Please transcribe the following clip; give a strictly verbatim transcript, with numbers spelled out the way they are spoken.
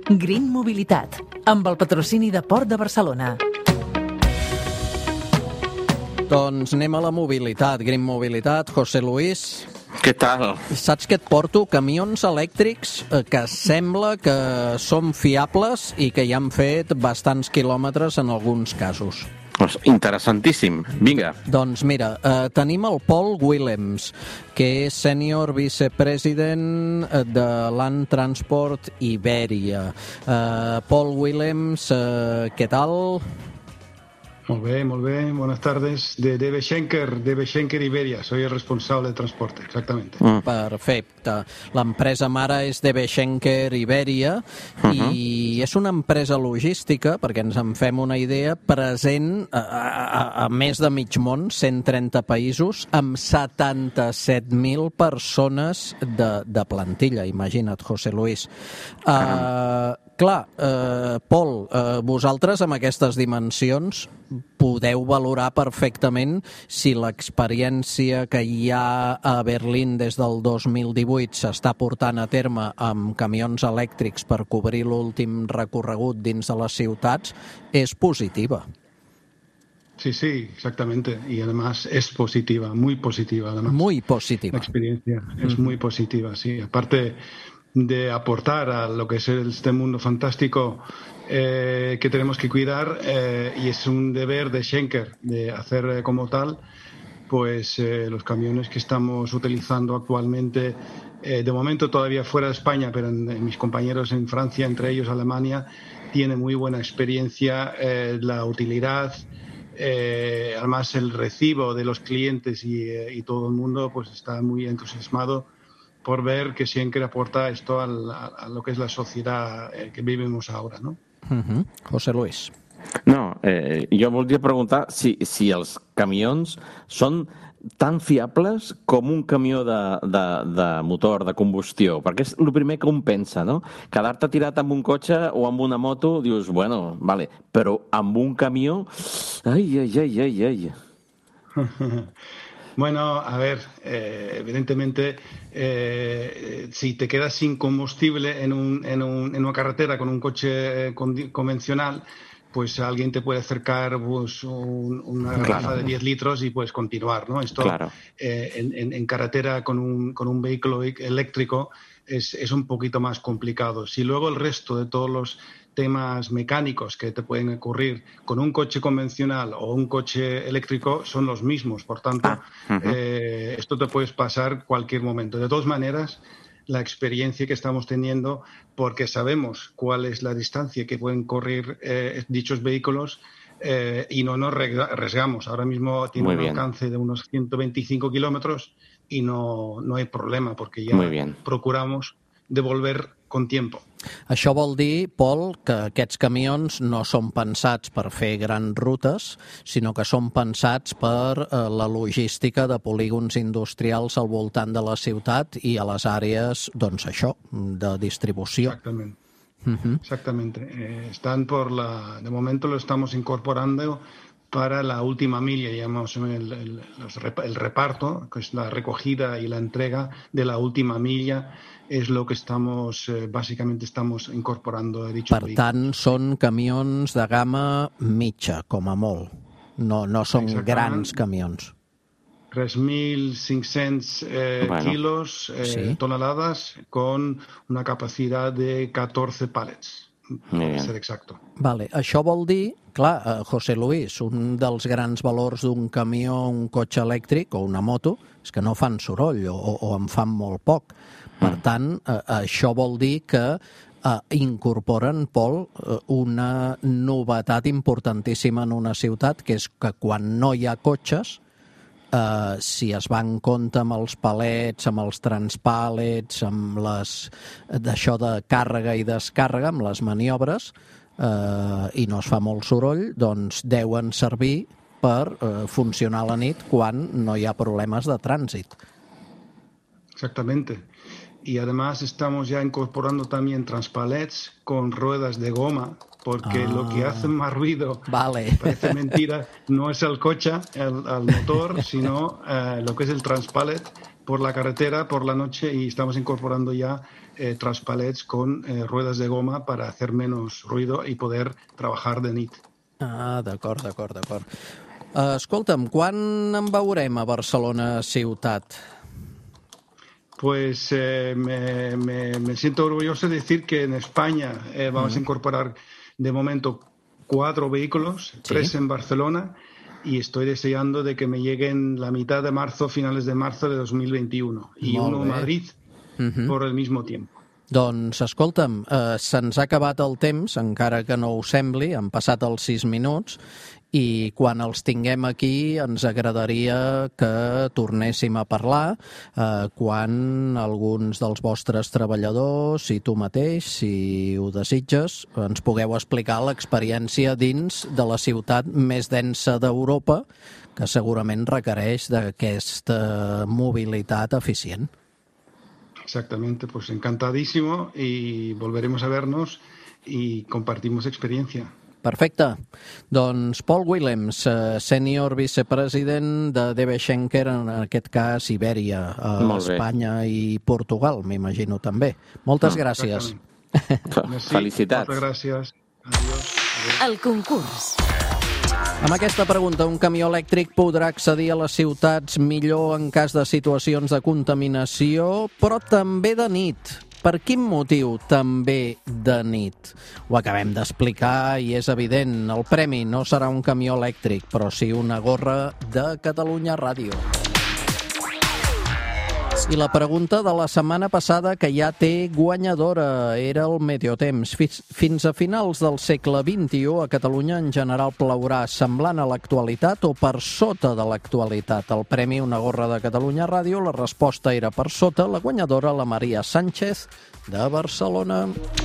Green Mobilitat, amb el patrocini de Port de Barcelona. Doncs anem a la mobilitat. Green Mobilitat, José Luis. Què tal? Saps que et porto camions elèctrics que sembla que són fiables i que ja han fet bastants quilòmetres en alguns casos. Pues interessantíssim. Vinga. Doncs mira, eh, tenim el Paul Willems, que és sènior vicepresident de Land Transport Iberia. Eh, Paul Willems, eh, què tal? Molt bé, molt bé. Buenas tardes. De D B Schenker, D B Schenker Iberia. Soy el responsable de transporte, exactamente. Mm. Perfecte. L'empresa mare és D B Schenker Iberia uh-huh. i és una empresa logística, perquè ens en fem una idea, present a, a, a més de mig món, cent trenta països, amb setanta-set mil persones de, de plantilla. Imagina't, José Luis. Uh, clar, uh, Pol, uh, vosaltres amb aquestes dimensions podeu valorar perfectament si l'experiència que hi ha a Berlín des del dos mil divuit s'està portant a terme amb camions elèctrics per cobrir l'últim recorregut dins de les ciutats és positiva. Sí, sí, exactamente. Y además es positiva, muy positiva. Además. Muy positiva. La experiencia es mm. muy positiva, sí. Aparte de aportar a lo que es este mundo fantástico eh, que tenemos que cuidar eh, y es un deber de Schenker de hacer eh, como tal, pues eh, los camiones que estamos utilizando actualmente, eh, de momento todavía fuera de España, pero en, en mis compañeros en Francia, entre ellos Alemania, tiene muy buena experiencia, eh, la utilidad, eh, además el recibo de los clientes y, eh, y todo el mundo pues está muy entusiasmado por ver que Schenker aporta esto al, a, a lo que es la sociedad eh, que vivimos ahora, ¿no? Uh-huh. José Luis. No, eh, jo voldria preguntar si, si els camions són tan fiables com un camió de, de, de motor, de combustió, perquè és el primer que un pensa, no? Quedar-te tirat amb un cotxe o amb una moto, dius, bueno, vale, però amb un camió, ai, ai, ai, ai, ai. Bueno, a ver, eh, evidentemente, eh, si te quedas sin combustible en, un, en, un, en una carretera con un coche con, convencional, pues alguien te puede acercar pues, un, una garrafa claro. de diez litros y puedes continuar, ¿no? Esto claro. eh, en, en, en carretera con un, con un vehículo eléctrico es, es un poquito más complicado. Si luego el resto de todos los temas mecánicos que te pueden ocurrir con un coche convencional o un coche eléctrico son los mismos, por tanto, ah, uh-huh. eh, esto te puedes pasar cualquier momento. De todas maneras, la experiencia que estamos teniendo, porque sabemos cuál es la distancia que pueden correr eh, dichos vehículos eh, y no nos arriesgamos. Ahora mismo tiene Muy un bien. alcance de unos ciento veinticinco kilómetros y no, no hay problema, porque ya procuramos devolver con tiempo. Això vol dir, Pol, que aquests camions no són pensats per fer grans rutes, sinó que són pensats per eh, la logística de polígons industrials al voltant de la ciutat i a les àrees, doncs això, de distribució. Exactamente. Uh-huh. Exactamente. Eh, están por la... De momento lo estamos incorporando para la última milla, llamamos el, el, el reparto, que es la recogida y la entrega de la última milla, és lo que estamos, eh, bàsicamente estamos incorporando a dicho Per tant, són camions de gamma mitja, com a molt. No, no són grans camions. tres mil cinc-cents eh, bueno, kilos, eh, sí. toneladas, con una capacidad de catorze pallets, per ser exacto. Vale, això vol dir, clar, José Luis, un dels grans valors d'un camió, un cotxe elèctric o una moto, és que no fan soroll o, o en fan molt poc. Per tant, eh, això vol dir que eh, incorporen, Pol, eh, una novetat importantíssima en una ciutat, que és que quan no hi ha cotxes, eh, si es va en compte amb els palets, amb els transpàlets, amb les d'això de càrrega i descàrrega, amb les maniobres, eh, i no es fa molt soroll, doncs deuen servir per eh, funcionar a la nit quan no hi ha problemes de trànsit. Exactamente. Y además estamos ya incorporando también transpalets con ruedas de goma, porque ah, lo que hace más ruido, vale. parece mentira, no es el coche, el, el motor, sino eh, lo que es el transpalet, por la carretera por la noche y estamos incorporando ya eh, traspalets con eh, ruedas de goma para hacer menos ruido y poder trabajar de nit. Ah, d'acord, d'acord, d'acord. Uh, escolta'm, quan en veurem a Barcelona ciutat? Pues eh, me, me, me siento orgulloso de decir que en España eh, vamos uh-huh. a incorporar de momento cuatro vehículos, ¿sí? Tres en Barcelona, y estoy deseando de que me lleguen la mitad de marzo, finales de marzo de dos mil veintiuno, i uno a Madrid uh-huh. por el mismo tiempo. Doncs, escolta'm, eh, se'ns ha acabat el temps, encara que no ho sembli, han passat els sis minuts, i quan els tinguem aquí ens agradaria que tornéssim a parlar eh, quan alguns dels vostres treballadors, si tu mateix, si ho desitges, ens pugueu explicar l'experiència dins de la ciutat més densa d'Europa, que segurament requereix d'aquesta mobilitat eficient. Exactamente, pues encantadísimo y volveremos a vernos y compartimos experiencia. Perfecte. Doncs Paul Willems, eh, sènior vicepresident de D B Schenker, en aquest cas Ibèria, a Espanya i Portugal, m'imagino també. Moltes ah, gràcies. Felicitats. Moltes gràcies. Adiós. Adiós. El concurs. Amb aquesta pregunta, un camió elèctric podrà accedir a les ciutats millor en cas de situacions de contaminació, però també de nit. Per quin motiu també de nit? Ho acabem d'explicar i és evident. El premi no serà un camió elèctric, però sí una gorra de Catalunya Ràdio. I la pregunta de la setmana passada, que ja té guanyadora, era el meteotemps. Fins a finals del segle vint-i-u a Catalunya en general plourà semblant a l'actualitat o per sota de l'actualitat. El premi una gorra de Catalunya Ràdio, la resposta era per sota. La guanyadora, la Maria Sánchez, de Barcelona.